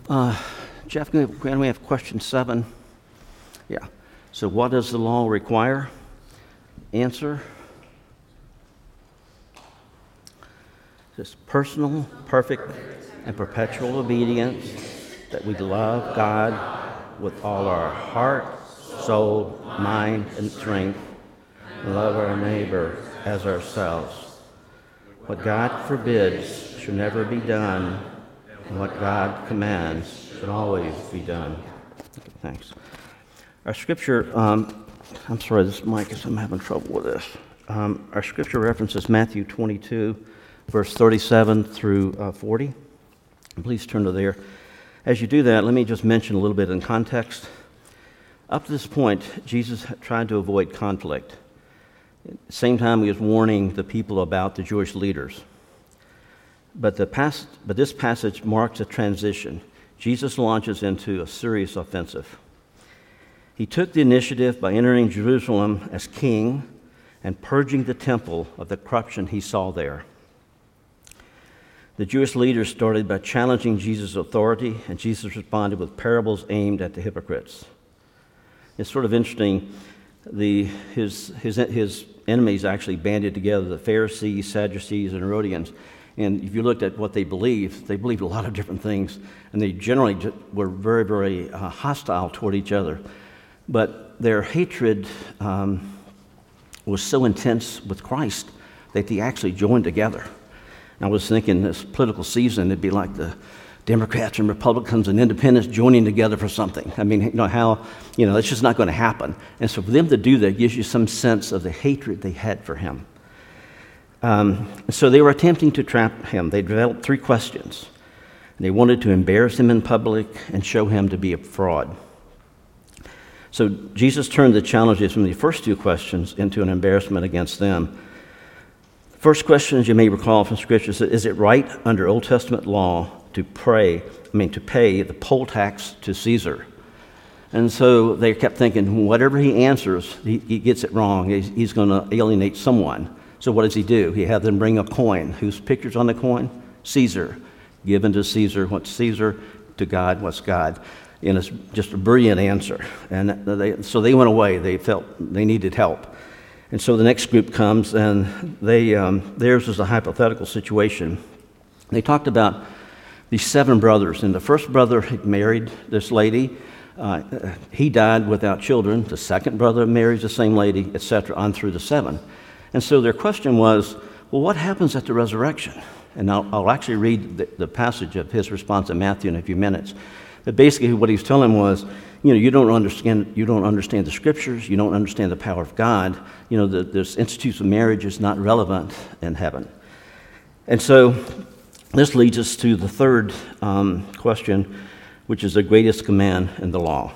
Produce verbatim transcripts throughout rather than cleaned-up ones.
Uh, Jeff, can we, can we have question seven? Yeah. So what does the law require? Answer. This personal, perfect, and perpetual obedience, that we love God with all our heart, soul, mind, and strength, and love our neighbor as ourselves. What God forbids should never be done, and what God commands should always be done. Okay, thanks. Our scripture, um, I'm sorry, this mic is, I'm having trouble with this. Um, our scripture references Matthew twenty-two, verse thirty-seven through uh, forty. And please turn to there. As you do that, let me just mention a little bit in context. Up to this point, Jesus tried to avoid conflict. At the same time, he was warning the people about the Jewish leaders. But, the past, but this passage marks a transition. Jesus launches into a serious offensive. He took the initiative by entering Jerusalem as king and purging the temple of the corruption he saw there. The Jewish leaders started by challenging Jesus' authority, and Jesus responded with parables aimed at the hypocrites. It's sort of interesting. The, his, his, his enemies actually banded together, the Pharisees, Sadducees, and Herodians. And if you looked at what they believed, they believed a lot of different things, and they generally were very, very uh, hostile toward each other. But their hatred um, was so intense with Christ that they actually joined together. I was thinking this political season, it'd be like the Democrats and Republicans and Independents joining together for something. I mean, you know, how, you know, it's just not going to happen. And so for them to do that gives you some sense of the hatred they had for him. Um, so they were attempting to trap him. They developed three questions. They wanted to embarrass him in public and show him to be a fraud. So Jesus turned the challenges from the first two questions into an embarrassment against them. First question, as you may recall from Scripture, is, is it right under Old Testament law to pray, I mean, to pay the poll tax to Caesar? And so they kept thinking, whatever he answers, he, he gets it wrong. He's, he's going to alienate someone. So what does he do? He had them bring a coin. Whose picture's on the coin? Caesar. Given to Caesar what's Caesar, to God what's God. And it's just a brilliant answer. And they, so they went away. They felt they needed help. And so the next group comes, and they um, theirs was a hypothetical situation. They talked about these seven brothers, and the first brother had married this lady. Uh, he died without children. The second brother marries the same lady, et cetera, on through the seven. And so their question was, well, what happens at the resurrection? And I'll, I'll actually read the, the passage of his response in Matthew in a few minutes. But basically what he was telling them was, you know, you don't understand you don't understand the Scriptures, you don't understand the power of God. You know, the, this institute of marriage is not relevant in heaven. And so this leads us to the third um, question, which is the greatest command in the law.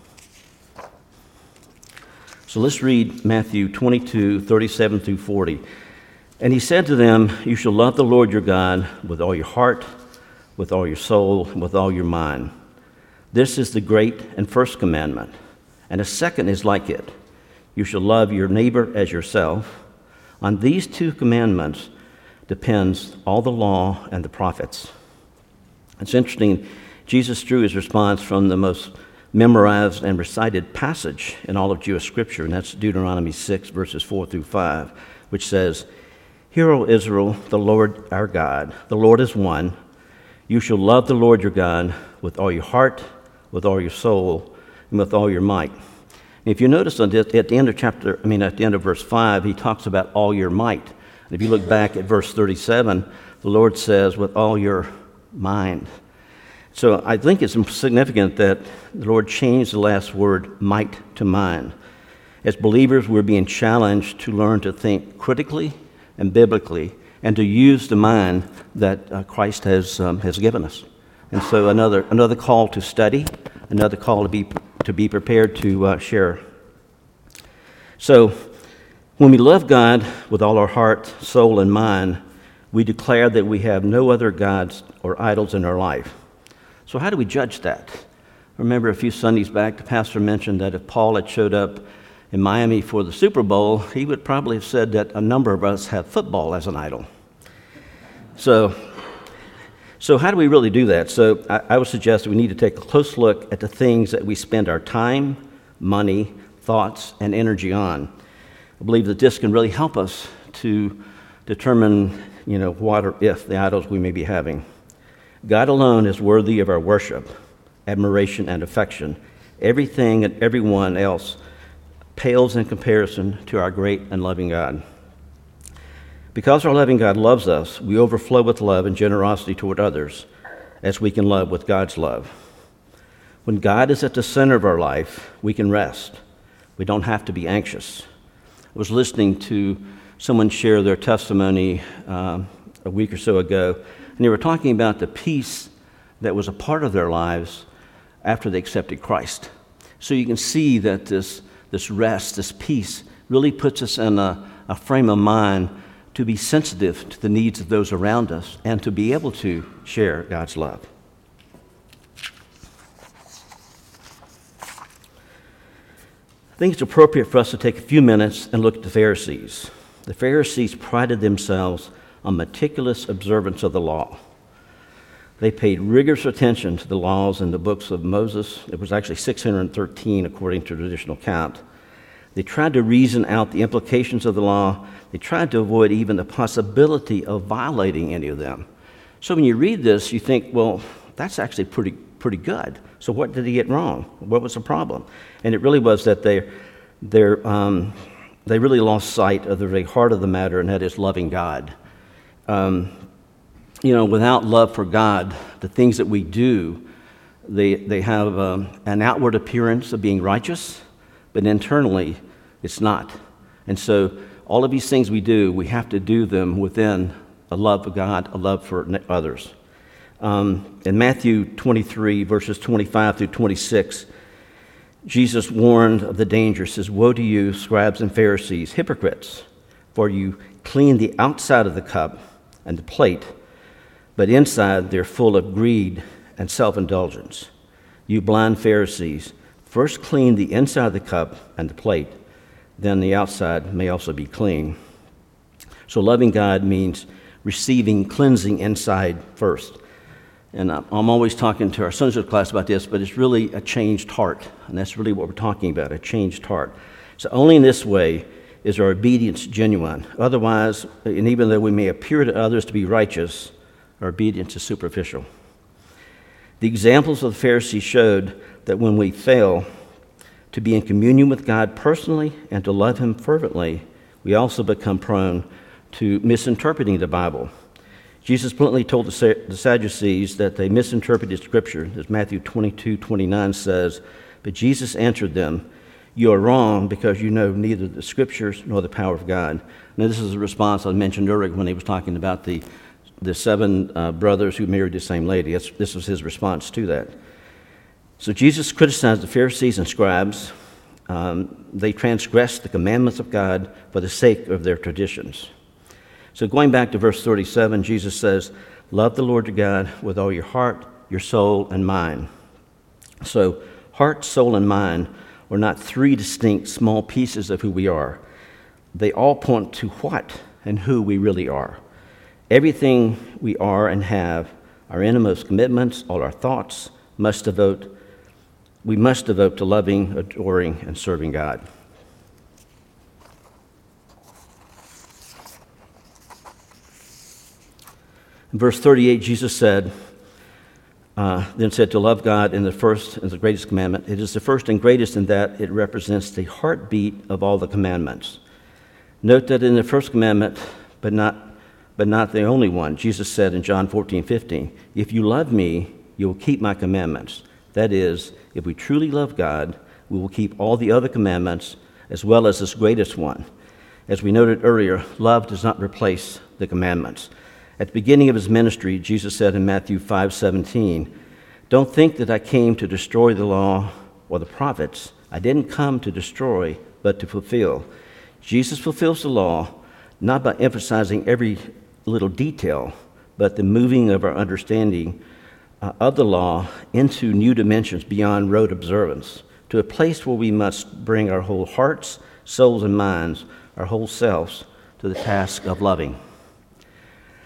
So let's read Matthew twenty-two, thirty-seven through forty. And he said to them, you shall love the Lord your God with all your heart, with all your soul, and with all your mind. This is the great and first commandment. And a second is like it. You shall love your neighbor as yourself. On these two commandments depends all the law and the prophets. It's interesting, Jesus drew his response from the most memorized and recited passage in all of Jewish Scripture, and that's Deuteronomy six, verses four through five, which says, Hear, O Israel, the Lord our God, the Lord is one. You shall love the Lord your God with all your heart, with all your soul, and with all your might. And if you notice at the end of chapter, I mean at the end of verse five, he talks about all your might. And if you look back at verse thirty-seven, the Lord says, with all your mind. So I think it's significant that the Lord changed the last word, might, to mind. As believers, we're being challenged to learn to think critically and biblically, and to use the mind that uh, Christ has um, has given us. And so another another call to study, another call to be to be prepared to uh, share. So when we love God with all our heart, soul, and mind, we declare that we have no other gods or idols in our life. So how do we judge that? Remember a few Sundays back, the pastor mentioned that if Paul had showed up in Miami for the Super Bowl, he would probably have said that a number of us have football as an idol. So, So how do we really do that? So I, I would suggest we need to take a close look at the things that we spend our time, money, thoughts, and energy on. I believe that this can really help us to determine, you know, what or if the idols we may be having. God alone is worthy of our worship, admiration, and affection. Everything and everyone else pales in comparison to our great and loving God. Because our loving God loves us, we overflow with love and generosity toward others, as we can love with God's love. When God is at the center of our life, we can rest. We don't have to be anxious. I was listening to someone share their testimony um, a week or so ago, and they were talking about the peace that was a part of their lives after they accepted Christ. So you can see that this, this rest, this peace, really puts us in a, a frame of mind to be sensitive to the needs of those around us and to be able to share God's love. I think it's appropriate for us to take a few minutes and look at the Pharisees. The Pharisees prided themselves on meticulous observance of the law. They paid rigorous attention to the laws in the books of Moses. It was actually six hundred thirteen according to traditional count. They tried to reason out the implications of the law. They tried to avoid even the possibility of violating any of them. So when you read this, you think, well, that's actually pretty pretty good. So what did he get wrong? What was the problem? And it really was that they they're, um, they really lost sight of the very heart of the matter, and that is loving God. Um, you know, without love for God, the things that we do, they they have um, an outward appearance of being righteous, but internally it's not. And so all of these things we do, we have to do them within a love of God, a love for others. Um, in Matthew twenty-three, verses twenty-five through twenty-six, Jesus warned of the danger. Says, "Woe to you, scribes and Pharisees, hypocrites, for you clean the outside of the cup and the plate, but inside they're full of greed and self-indulgence. You blind Pharisees, first clean the inside of the cup and the plate, then the outside may also be clean." So loving God means receiving cleansing inside first. And I'm always talking to our Sunday school class about this, but it's really a changed heart. And that's really what we're talking about, a changed heart. So only in this way is our obedience genuine. Otherwise, and even though we may appear to others to be righteous, our obedience is superficial. The examples of the Pharisees showed that when we fail to be in communion with God personally and to love Him fervently, we also become prone to misinterpreting the Bible. Jesus bluntly told the Sadducees that they misinterpreted Scripture, as Matthew twenty-two twenty-nine says, but Jesus answered them, "You are wrong because you know neither the Scriptures nor the power of God." Now, this is a response I mentioned earlier when he was talking about the, the seven uh, brothers who married the same lady. That's, this was his response to that. So Jesus criticized the Pharisees and scribes. Um, they transgressed the commandments of God for the sake of their traditions. So going back to verse thirty-seven, Jesus says, "Love the Lord your God with all your heart, your soul, and mind." So heart, soul, and mind are not three distinct small pieces of who we are. They all point to what and who we really are. Everything we are and have, our innermost commitments, all our thoughts, must devote, we must devote to loving, adoring, and serving God. In verse thirty-eight, Jesus said, uh, then said to love God in the first and the greatest commandment. It is the first and greatest in that it represents the heartbeat of all the commandments. Note that in the first commandment, but not but not the only one, Jesus said in John fourteen fifteen, "If you love me, you will keep my commandments." That is, if we truly love God, we will keep all the other commandments as well as this greatest one. As we noted earlier, love does not replace the commandments. At the beginning of his ministry, Jesus said in Matthew five seventeen, "Don't think that I came to destroy the law or the prophets. I didn't come to destroy, but to fulfill." Jesus fulfills the law not by emphasizing every little detail, but the moving of our understanding uh, of the law into new dimensions beyond rote observance, to a place where we must bring our whole hearts, souls, and minds, our whole selves, to the task of loving.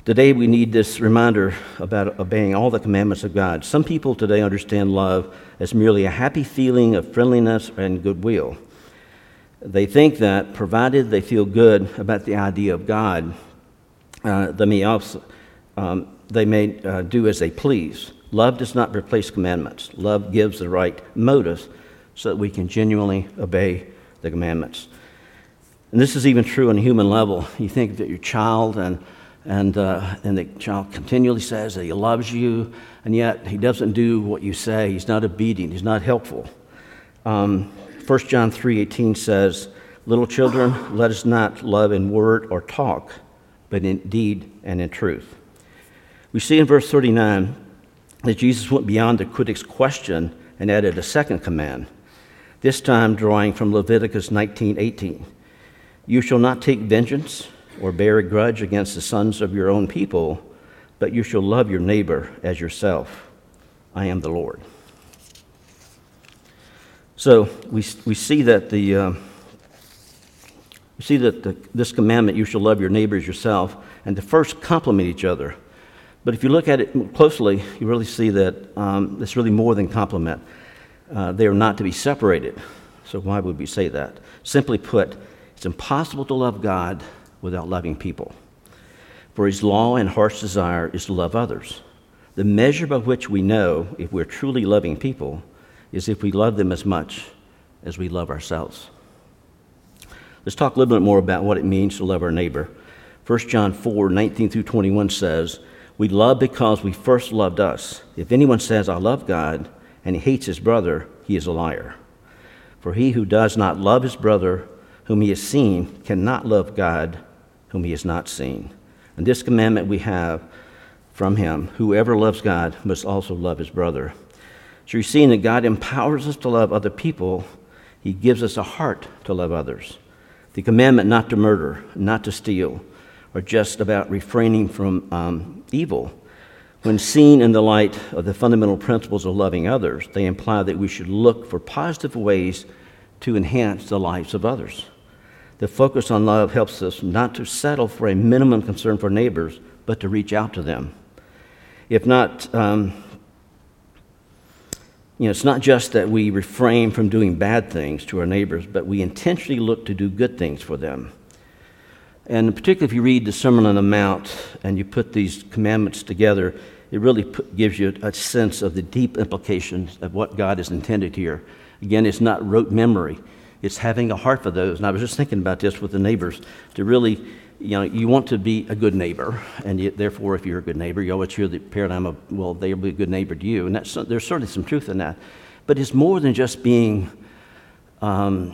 Today we need this reminder about obeying all the commandments of God. Some people today understand love as merely a happy feeling of friendliness and goodwill. They think that provided they feel good about the idea of God, uh, they may also um, they may uh, do as they please. Love does not replace commandments. Love gives the right motives so that we can genuinely obey the commandments. And this is even true on a human level. You think that your child and And uh, and the child continually says that he loves you, and yet he doesn't do what you say. He's not obedient. He's not helpful. Um, First John three eighteen says, "Little children, let us not love in word or talk, but in deed and in truth." We see in verse thirty-nine that Jesus went beyond the critic's question and added a second command, this time drawing from Leviticus nineteen eighteen. "You shall not take vengeance or bear a grudge against the sons of your own people, but you shall love your neighbor as yourself. I am the Lord." So we we see that the uh, we see that the, this commandment, "You shall love your neighbor as yourself," and the first complement each other. But if you look at it closely, you really see that um, it's really more than complement. Uh, they are not to be separated. So why would we say that? Simply put, it's impossible to love God without loving people. For his law and harsh desire is to love others. The measure by which we know if we're truly loving people is if we love them as much as we love ourselves. Let's talk a little bit more about what it means to love our neighbor. First John four nineteen through twenty-one says, "We love because we first loved us. If anyone says, 'I love God,' and he hates his brother, he is a liar. For he who does not love his brother whom he has seen cannot love God whom he has not seen. And this commandment we have from him, whoever loves God must also love his brother." So you're seeing that God empowers us to love other people. He gives us a heart to love others. The commandment not to murder, not to steal, are just about refraining from um, evil. When seen in the light of the fundamental principles of loving others, they imply that we should look for positive ways to enhance the lives of others. The focus on love helps us not to settle for a minimum concern for neighbors, but to reach out to them. If not, um, you know, it's not just that we refrain from doing bad things to our neighbors, but we intentionally look to do good things for them. And particularly if you read the Sermon on the Mount and you put these commandments together, it really put, gives you a sense of the deep implications of what God has intended here. Again, it's not rote memory. It's having a heart for those. And I was just thinking about this with the neighbors, to really, you know, you want to be a good neighbor. And you, therefore, if you're a good neighbor, you always hear the paradigm of, well, they'll be a good neighbor to you. And that's, there's certainly some truth in that. But it's more than just being, um,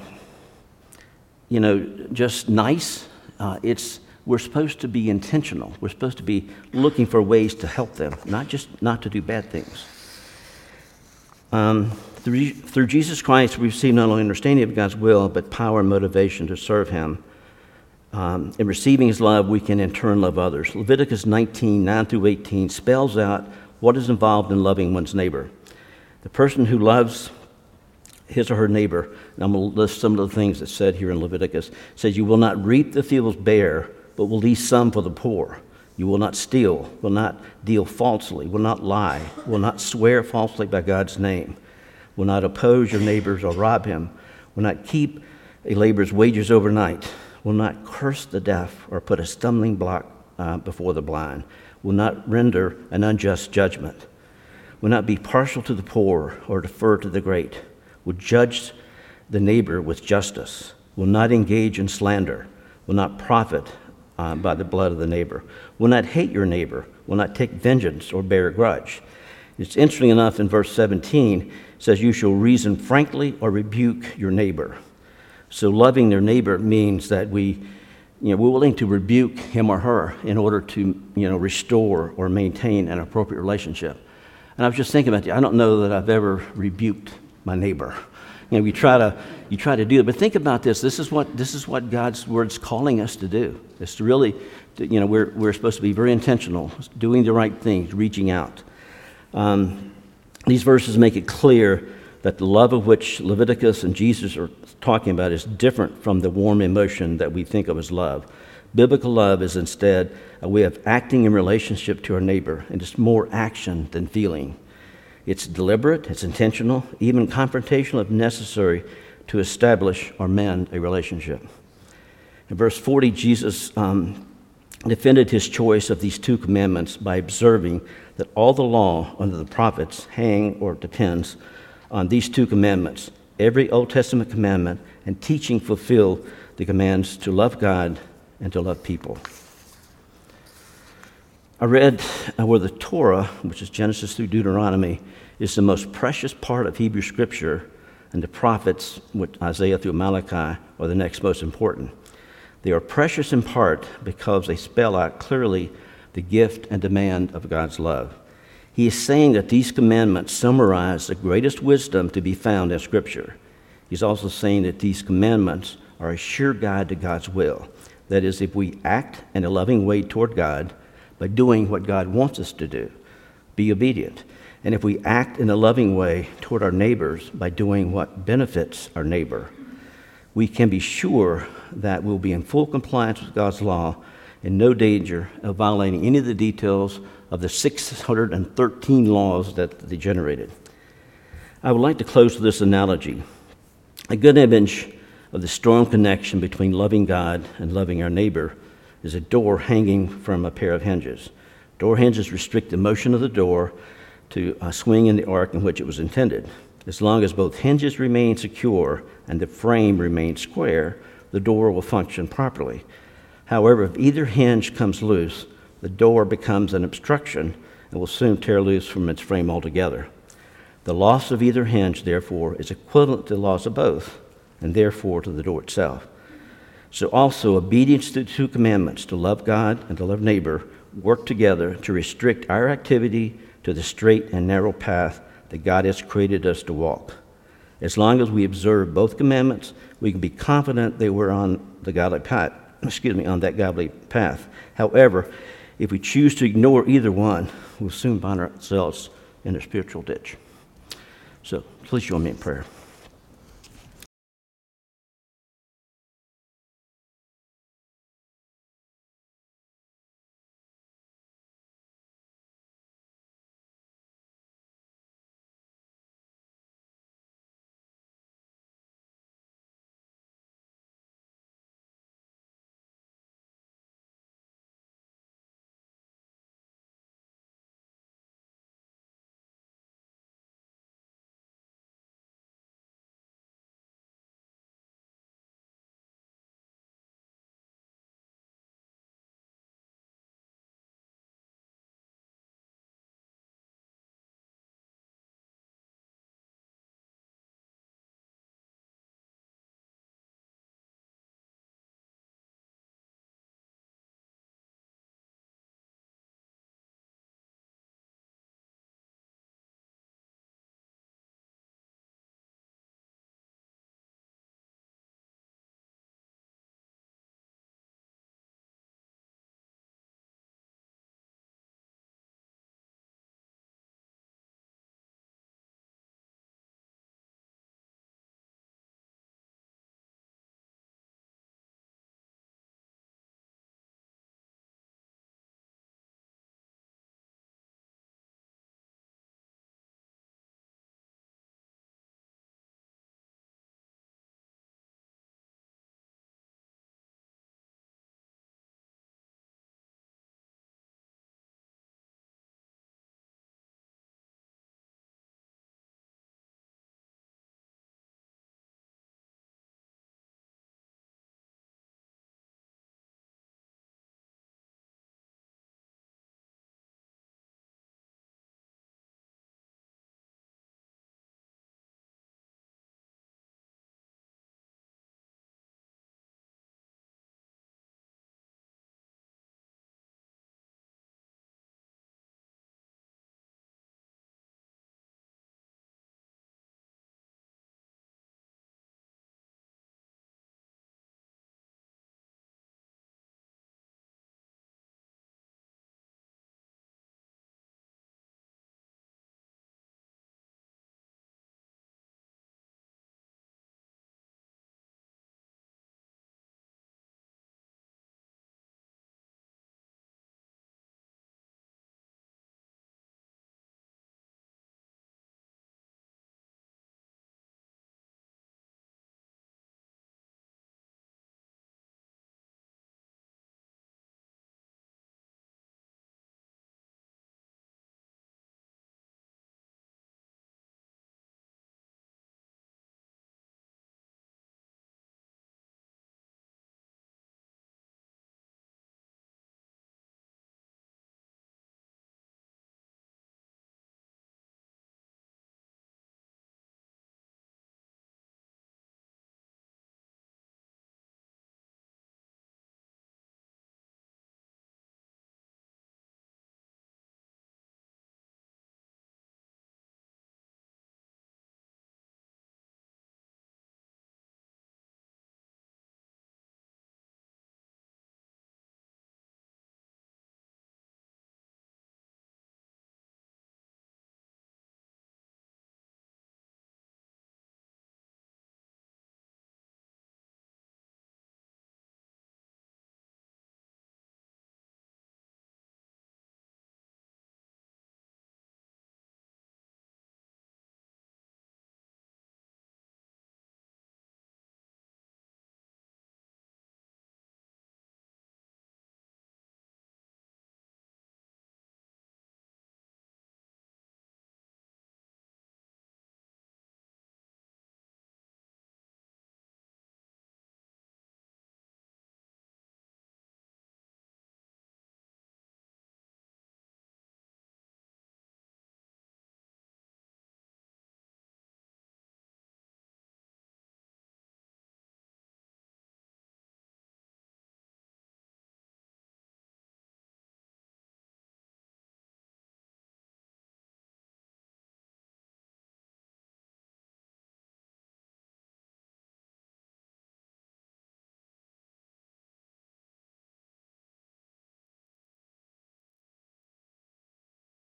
you know, just nice. Uh, it's we're supposed to be intentional. We're supposed to be looking for ways to help them, not just not to do bad things. Um, through, through Jesus Christ, we receive not only understanding of God's will, but power and motivation to serve him. Um, in receiving his love, we can in turn love others. Leviticus nineteen, nine through eighteen spells out what is involved in loving one's neighbor. The person who loves his or her neighbor, and I'm going to list some of the things that's said here in Leviticus, says, "You will not reap the fields bare, but will leave some for the poor. You will not steal, will not deal falsely, will not lie, will not swear falsely by God's name, will not oppose your neighbors or rob him, will not keep a laborer's wages overnight, will not curse the deaf or put a stumbling block uh, before the blind, will not render an unjust judgment, will not be partial to the poor or defer to the great, will judge the neighbor with justice, will not engage in slander, will not profit uh, by the blood of the neighbor, will not hate your neighbor, will not take vengeance or bear a grudge." It's interesting enough in verse seventeen, it says, "You shall reason frankly or rebuke your neighbor." So loving their neighbor means that we, you know, we're willing to rebuke him or her in order to, you know, restore or maintain an appropriate relationship. And I was just thinking about that. I don't know that I've ever rebuked my neighbor. You know, you try to you try to do it, but think about this. This is what this is what God's word's calling us to do. It's to really, to, you know, we're we're supposed to be very intentional, doing the right things, reaching out. Um, these verses make it clear that the love of which Leviticus and Jesus are talking about is different from the warm emotion that we think of as love. Biblical love is instead a way of acting in relationship to our neighbor, and it's more action than feeling. It's deliberate, it's intentional, even confrontational if necessary to establish or mend a relationship. In verse forty, Jesus um, defended his choice of these two commandments by observing that all the law under the prophets hang or depends on these two commandments. Every Old Testament commandment and teaching fulfill the commands to love God and to love people. I read uh, where the Torah, which is Genesis through Deuteronomy, is the most precious part of Hebrew Scripture, and the prophets, which Isaiah through Malachi, are the next most important. They are precious in part because they spell out clearly the gift and demand of God's love. He is saying that these commandments summarize the greatest wisdom to be found in Scripture. He's also saying that these commandments are a sure guide to God's will. That is, if we act in a loving way toward God by doing what God wants us to do, be obedient. And if we act in a loving way toward our neighbors by doing what benefits our neighbor, we can be sure that we'll be in full compliance with God's law and no danger of violating any of the details of the six hundred thirteen laws that they generated. I would like to close with this analogy. A good image of the strong connection between loving God and loving our neighbor is a door hanging from a pair of hinges. Door hinges restrict the motion of the door to uh, swing in the arc in which it was intended. As long as both hinges remain secure and the frame remains square, the door will function properly. However, if either hinge comes loose, the door becomes an obstruction and will soon tear loose from its frame altogether. The loss of either hinge, therefore, is equivalent to the loss of both, and therefore to the door itself. So also, obedience to the two commandments, to love God and to love neighbor, work together to restrict our activity to the straight and narrow path that God has created us to walk. As long as we observe both commandments, we can be confident that we're on the godly path, excuse me, on that godly path. However, if we choose to ignore either one, we'll soon find ourselves in a spiritual ditch. So please join me in prayer.